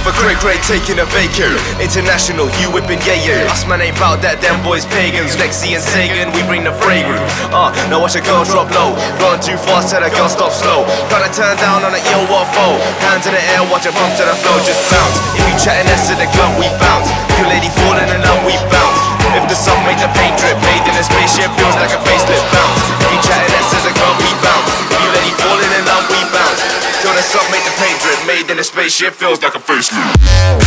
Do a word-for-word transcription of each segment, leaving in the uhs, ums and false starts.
off a great grade, taking a vacay. International, you whipping yeah yeah. Us man ain't bout that, them boys pagans. Lexi and Sagan, we bring the fragrance. Uh, now watch a girl drop low. Run too fast, tell a girl stop slow. Gotta turn down on a ill what foe. Hands in the air, watch it bump to the flow, just bounce. If you chatting S to the club, we bounce. If your lady falling in love, we bounce. If the sun make the paint drip, made in a spaceship, feels like a facelift, bounce. If you chatting S to the club, we bounce. If your lady falling in love, we bounce. Till the sun make the paint drip, made in a spaceship, feels like a facelift.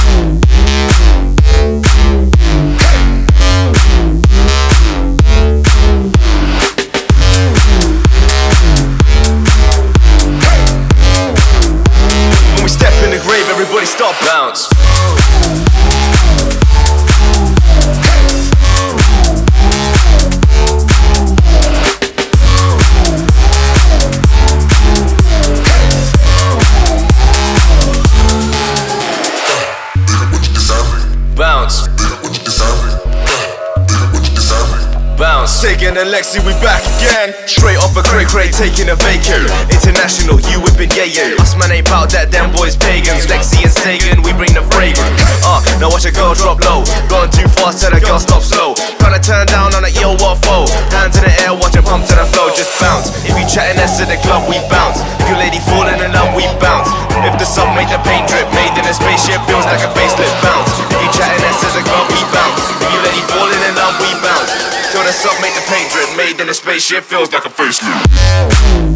When we step in the grave, everybody stop, bounce. Bounce. Bounce. Taking a Lexi, we back again. Straight off a crate crate, taking a vacay. International, you whipping yeah yeah. Us man ain't bout that, them boys pagans. Lexi and Sagan, we bring the fragrance. Uh, now watch a girl drop low. Going too fast, tell a girl stop slow. Gotta turn down on a ill what foe. Hands in the air, watch it pump to the flow, just bounce. If you chatting S to the club, we bounce. If your lady falling in love, we bounce. If the sun make the paint drip, made in a spaceship, feels like a facelift, bounce. If you chatting S to the club, we bounce. If your lady falling in love, we bounce. Till the sun make the paint drip, made in a spaceship, feels like a facelift.